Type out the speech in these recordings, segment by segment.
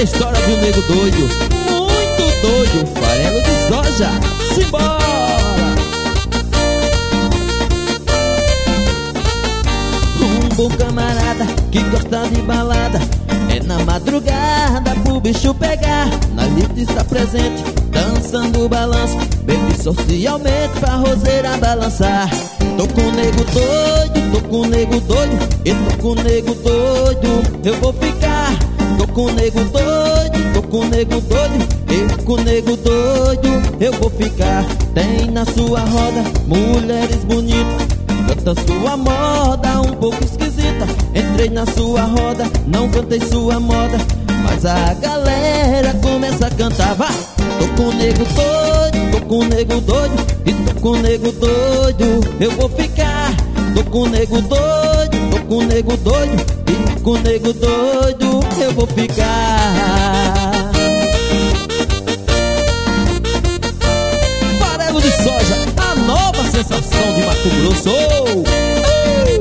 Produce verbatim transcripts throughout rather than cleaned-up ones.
história de um nego doido, muito doido, farelo de soja. Simbora! Um bom camarada que gosta de balada, é na madrugada pro bicho pegar. Na lista está presente, dançando o balanço, bebe socialmente pra roseira balançar. Tô com o nego doido, tô com o nego doido, eu tô com o nego doido, eu vou ficar. Tô com o nego doido, tô com o nego doido, eu com o nego doido, eu vou ficar. Tem na sua roda mulheres bonitas, canta sua moda um pouco esquisita. Entrei na sua roda, não cantei sua moda, mas a galera começa a cantar. Vá! Tô com o nego doido, tô com o nego doido, e tô com o nego doido, eu vou ficar. Tô com o nego doido, tô com o nego doido, e com o nego doido, eu vou ficar. Farelo de soja, a nova sensação de Mato Grosso. Uh!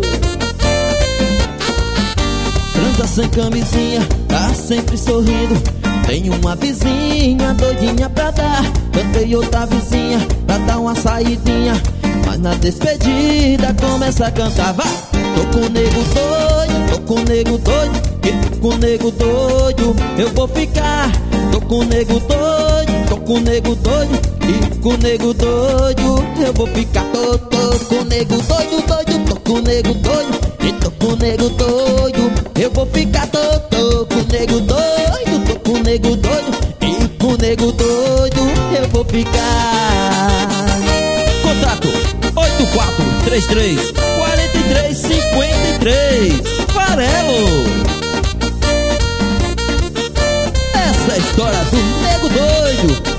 Transa sem camisinha, tá sempre sorrindo. Tem uma vizinha doidinha pra dar, cantei outra vizinha pra dar uma saidinha, mas na despedida começa a cantar. Vá! Tô com o nego doido, tô com o nego doido, e tô com o nego doido, eu vou ficar. Tô com o nego doido, tô com o nego doido, e com o nego doido, eu vou ficar. Tô, tô com o nego doido, doido, tô com o nego doido, e tô com o nego doido, eu vou ficar. Tô, tô com o nego doido, tô com o nego doido, e com o nego doido, eu vou ficar. Contato oito quatro três três quatro três cinco três. Farelo. Essa é a história do nego doido.